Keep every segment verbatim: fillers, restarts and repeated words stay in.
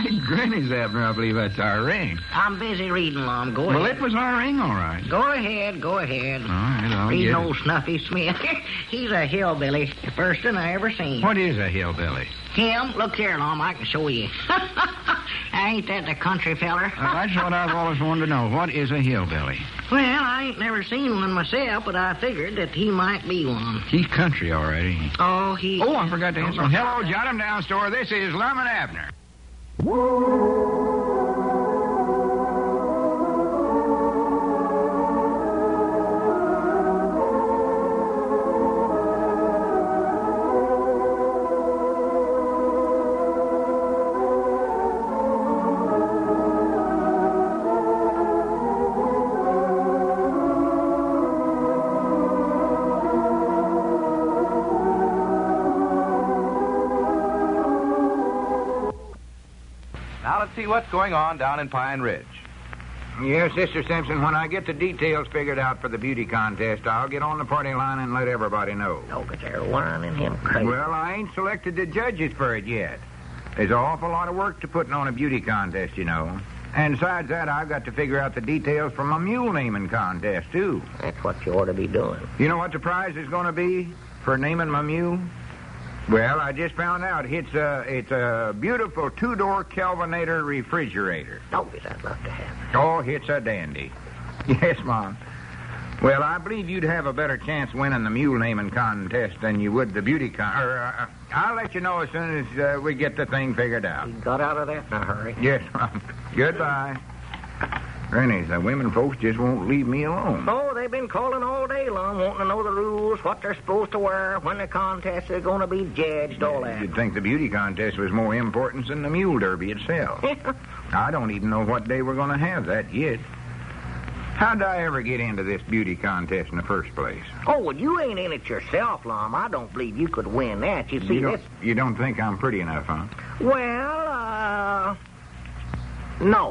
Granny's Abner, I believe that's our ring. I'm busy reading, Lum. Go Well, ahead. it was our ring, all right. Go ahead, go ahead. All right, I'll Reading get old it. Snuffy Smith. He's a hillbilly. The first one I ever seen. What is a hillbilly? Him? Look here, Lum. I can show you. Ain't that the country feller? Uh, that's what I've always wanted to know. What is a hillbilly? Well, I ain't never seen one myself, but I figured that he might be one. He's country, all right, ain't he? Oh, he... Oh, I forgot to answer. Hello, Jot 'em down store. This is Lum and Abner. Now let's see what's going on down in Pine Ridge. Yes, Sister Simpson, when I get the details figured out for the beauty contest, I'll get on the party line and let everybody know. Oh, but they're whining him crazy. Well, I ain't selected the judges for it yet. There's an awful lot of work to putting on a beauty contest, you know. And besides that, I've got to figure out the details for my mule naming contest, too. That's what you ought to be doing. You know what the prize is going to be for naming my mule? Well, I just found out. It's a, it's a beautiful two-door Kelvinator refrigerator. Oh, yes, I'd love to have it. Oh, it's a dandy. Yes, Mom. Well, I believe you'd have a better chance winning the mule naming contest than you would the beauty con... Or, uh, I'll let you know as soon as uh, we get the thing figured out. You got out of that in a hurry. Yes, Mom. Goodbye. Granny, the women folks just won't leave me alone. Oh, they've been calling all day long, wanting to know the rules, what they're supposed to wear, when the contests are going to be judged, all that. You'd think the beauty contest was more important than the mule derby itself. I don't even know what day we're going to have that yet. How'd I ever get into this beauty contest in the first place? Oh, well, you ain't in it yourself, Lum. I don't believe you could win that. You see, You don't, this... you don't think I'm pretty enough, huh? Well, uh... No.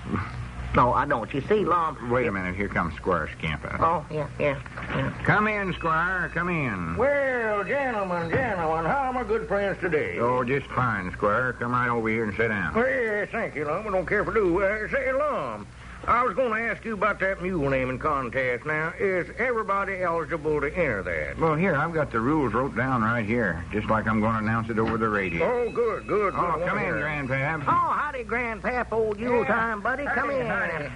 No, I don't. You see, Lum... Wait a minute. Here comes Squire Scamper. Oh, yeah, yeah, yeah. Come in, Squire. Come in. Well, gentlemen, gentlemen, how are my good friends today? Oh, just fine, Squire. Come right over here and sit down. Well, yes, thank you, Lum. I don't care if I do. Uh, say, Lum, I was going to ask you about that mule naming contest. Now, is everybody eligible to enter that? Well, here, I've got the rules wrote down right here, just like I'm going to announce it over the radio. Oh, good, good. Oh, good. come in, Well, Grandpap. Oh, howdy, Grandpap, old Yule-time buddy. Come in.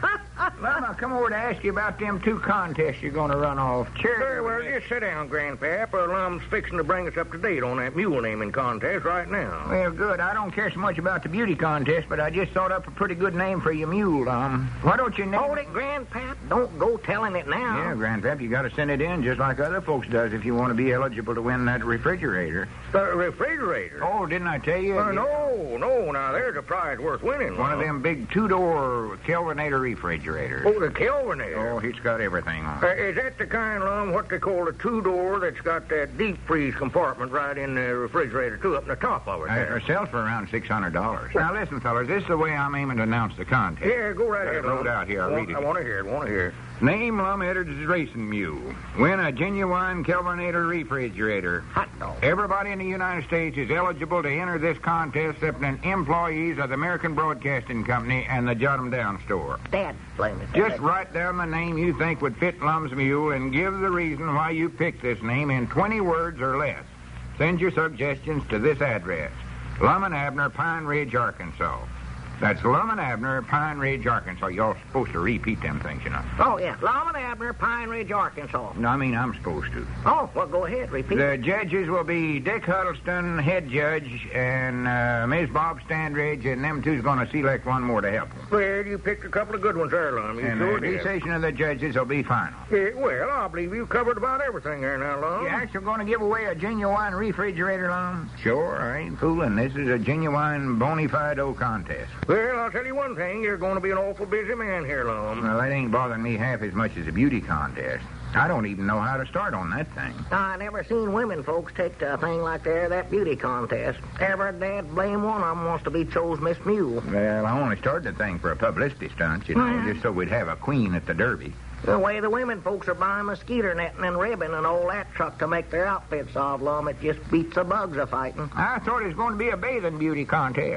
Well, I come over to ask you about them two contests you're going to run off. Very well, just sit down, Grandpap. Uh, Lum's fixing to bring us up to date on that mule naming contest right now. Well, good. I don't care so much about the beauty contest, but I just thought up a pretty good name for your mule, um. Why don't you name Hold it, Grandpap. Don't go telling it now. Yeah, Grandpap, you got to send it in just like other folks does if you want to be eligible to win that refrigerator. The refrigerator? Oh, didn't I tell you? Uh, no, no. Now, there's a prize worth winning. One of Lum. them big two-door Kelvinator refrigerators. Oh, the Kelvinator. Oh, it's got everything on Uh, it. is that the kind, Lum, what they call a two-door that's got that deep freeze compartment right in the refrigerator, too, up in the top of it Uh, there? It sells for around six hundred dollars. Now, listen, fellas, this is the way I'm aiming to announce the contest. Yeah, go right Got ahead, it wrote Lum. out here. I'll I read want, it. I want to hear it, want to hear it. Name Lum Eddard's racing mule. Win a genuine Kelvinator refrigerator. Hot dog. Everybody in the United States is eligible to enter this contest except employees of the American Broadcasting Company and the Jot 'em Down store. Dad, blame it. Just write down the name you think would fit Lum's mule and give the reason why you picked this name in twenty words or less. Send your suggestions to this address. Lum and Abner, Pine Ridge, Arkansas. That's Lum and Abner, Pine Ridge, Arkansas. Y'all supposed to repeat them things, you know. Oh, yeah. Lum and Abner, Pine Ridge, Arkansas. No, I mean, I'm supposed to. Oh, well, go ahead. Repeat. The judges will be Dick Huddleston, head judge, and uh, Miz Bob Standridge, and them two's going to select one more to help them. Well, you picked a couple of good ones there, Lum. You And sure the did. decision of the judges will be final. Yeah, well, I believe you covered about everything there now, Lum. You actually going to give away a genuine refrigerator, Lum? Sure, I ain't fooling. This is a genuine bona fide contest. Well, I'll tell you one thing. You're going to be an awful busy man here, Lum. Well, that ain't bothering me half as much as a beauty contest. I don't even know how to start on that thing. I never seen women folks take to a thing like there, that beauty contest. Every dad blame one of them wants to be chose Miss Mule. Well, I only started the thing for a publicity stunt, you know, Yeah. just so we'd have a queen at the Derby. The way the women folks are buying mosquito netting and ribbon and all that truck to make their outfits of, Lum, it just beats the bugs a fighting. I thought it was going to be a bathing beauty contest.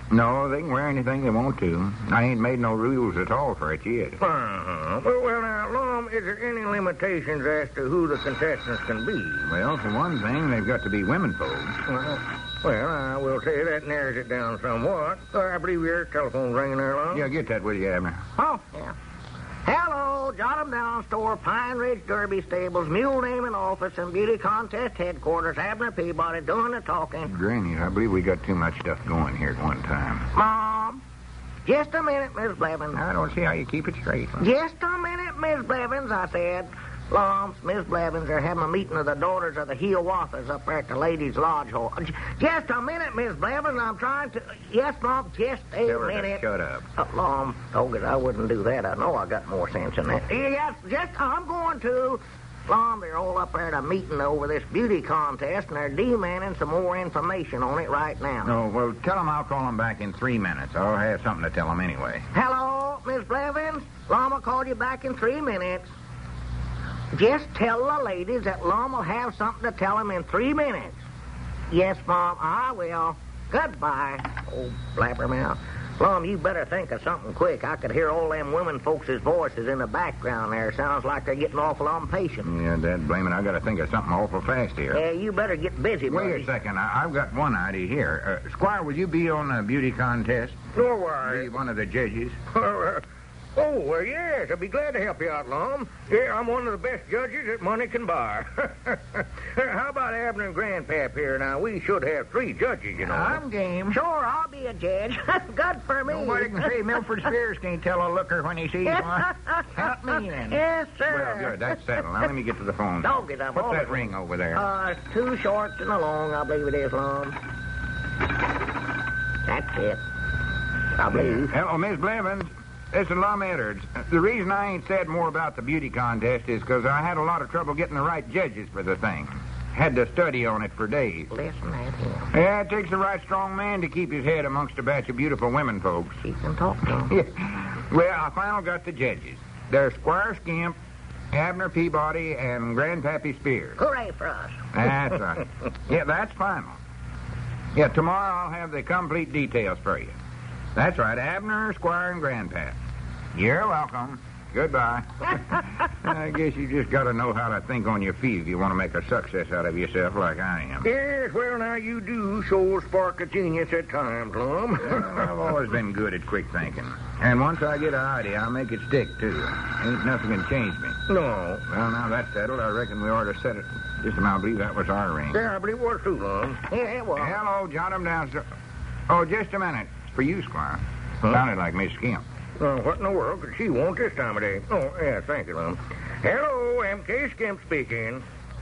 No, they can wear anything they want to. I ain't made no rules at all for it yet. Uh-huh. Well, well, now, Lum, is there any limitations as to who the contestants can be? Well, for one thing, they've got to be women folks. Well, well, I will say that narrows it down somewhat. Uh, I believe your telephone's ringing there, Lum. Yeah, get that, will you, Abner? Oh, yeah. Hello, Jot 'em Down Store, Pine Ridge Derby Stables, Mule Naming Office, and Beauty Contest Headquarters. Abner Peabody doing the talking. Granny, I believe we got too much stuff going here at one time. Mom, just a minute, Miss Blevins. I don't see how you keep it straight. Just a minute, Miss Blevins, I said. Lums, Miss Blevins are having a meeting of the daughters of the Hiawathas up there at the Ladies' Lodge Hall. J- Just a minute, Miss Blevins. I'm trying to... Yes, Mom, just a Tell her to minute. shut up. Uh, Lum, told it I wouldn't do that. I know I got more sense than that. Yes, just... I'm going to... Lum, they're all up there at a meeting over this beauty contest, and they're demanding some more information on it right now. Oh, well, tell them I'll call them back in three minutes. I'll have something to tell them anyway. Hello, Miss Blevins. Lum will call you back in three minutes. Just tell the ladies that Lum will have something to tell them in three minutes. Yes, Mom, I will. Goodbye. Oh, blabbermouth. Lum, you better think of something quick. I could hear all them women folks' voices in the background there. Sounds like they're getting awful impatient. Yeah, Dad, blame it. I got to think of something awful fast here. Yeah, you better get busy, Wait buddy. a second. I- I've got one idea here. Uh, Squire, will you be on the beauty contest? No worries. Be one of the judges? Oh, well, yes, I'll be glad to help you out, Lum. Yeah, I'm one of the best judges that money can buy. How about Abner and Grandpap here now? We should have three judges, you know. I'm game. Sure, I'll be a judge. Good for me. Nobody can say Milford Spears can't tell a looker when he sees one. Help me, then. Yes, sir. Well, good. That's settled. Now let me get to the phone. Dog it up. What's all that of it. ring over there? Uh, it's two short and a long, I believe it is, Lum. That's it. I believe. Hello, Miss Blevins. This is Lum Edwards. The reason I ain't said more about the beauty contest is because I had a lot of trouble getting the right judges for the thing. Had to study on it for days. Listen at him. Yeah, it takes a right strong man to keep his head amongst a batch of beautiful women folks. She can talk to him. Yeah. Well, I finally got the judges. They're Squire Skimp, Abner Peabody, and Grandpappy Spears. Hooray for us. That's right. Yeah, that's final. Yeah, tomorrow I'll have the complete details for you. That's right, Abner, Squire, and Grandpap. You're welcome. Goodbye. I guess you just got to know how to think on your feet if you want to make a success out of yourself like I am. Yes, well, now you do show a spark of genius at times, Lum. I've always been good at quick thinking. And once I get an idea, I'll make it stick, too. Ain't nothing can change me. No. Well, now that's settled, I reckon we ought to set it. Just a minute, I believe that was our ring. Yeah, I believe it was too, Lum. Yeah, it was. Hello, jot 'em down, sir. Oh, just a minute. For you, Squire. Huh? Sounded like Miss Skimp. Uh, what in the world could she want this time of day? Oh, yeah, thank you, Lum. Hello, M K Skimp speaking.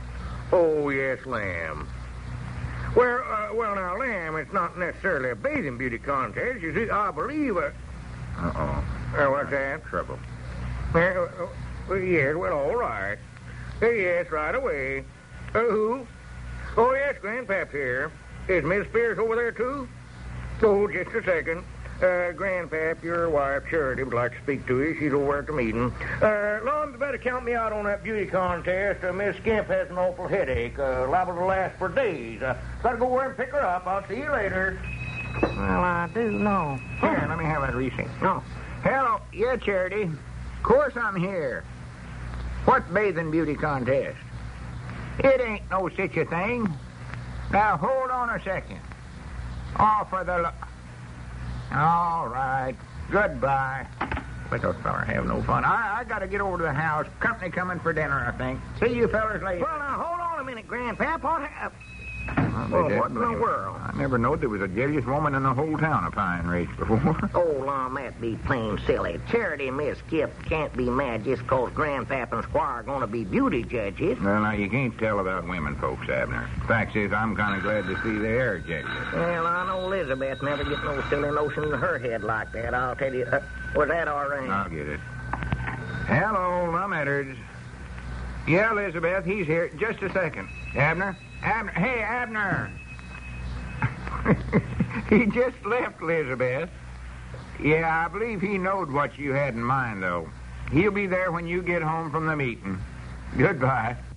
Oh, yes, Lamb. Well, uh, well, now, Lamb, it's not necessarily a bathing beauty contest. You see, I believe... Uh, Uh-oh. uh, what's that? Trouble. Uh, uh, uh, yes, well, all right. Uh, yes, right away. Uh, who? Oh, yes, Grandpap's here. Is Miss Spears over there, too? Oh, just a second. Uh, Grandpap, your wife, Charity, would like to speak to you. She's over at the meeting. Uh, Lum, you better count me out on that beauty contest. Uh, Miss Skimp has an awful headache, uh, liable to last for days. Uh, gotta go over and pick her up. I'll see you later. Well, I do know. Here, let me have that receipt. No. Hello. Yeah, Charity. Of course I'm here. What bathing beauty contest? It ain't no such a thing. Now, hold on a second. Oh, for the... Lo- All right. Goodbye. Let those fellers have no fun. I, I got to get over to the house. Company coming for dinner, I think. See you fellers later. Well, now, hold on a minute, Grandpap. What hap- Well, Oh, what in the world? I never knowed there was a jealous woman in the whole town of Pine Ridge before. Oh, Lum, that be plain silly. Charity and Miss Skip can't be mad just 'cause Grandpap and Squire are going to be beauty judges. Well, now, you can't tell about women folks, Abner. Fact is, I'm kind of glad to see they are jealous. Well, I know Elizabeth never get no silly notion in her head like that. I'll tell you. Uh, was that all right? I'll get it. Hello, Lum Edwards. Yeah, Elizabeth, he's here. Just a second. Abner? Abner? Hey, Abner! He just left, Elizabeth. Yeah, I believe he knowed what you had in mind, though. He'll be there when you get home from the meeting. Goodbye.